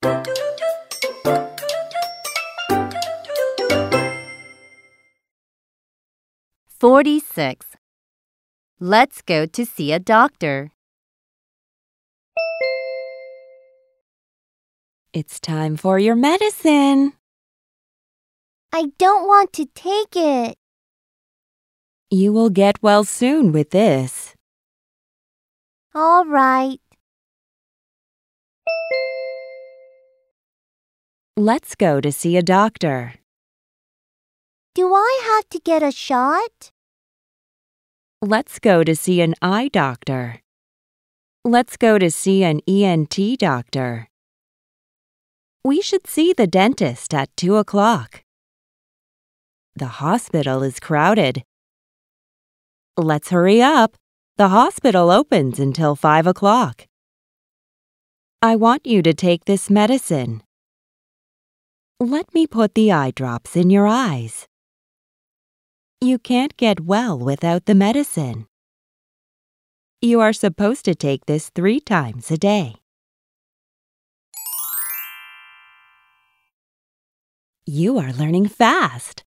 46. Let's go to see a doctor. It's time for your medicine. I don't want to take it. You will get well soon with this. All right. Let's go to see a doctor. Do I have to get a shot? Let's go to see an eye doctor. Let's go to see an ENT doctor. We should see the dentist at 2 o'clock. The hospital is crowded. Let's hurry up. The hospital opens until 5 o'clock. I want you to take this medicine. Let me put the eye drops in your eyes. You can't get well without the medicine. You are supposed to take this 3 times a day. You are learning fast.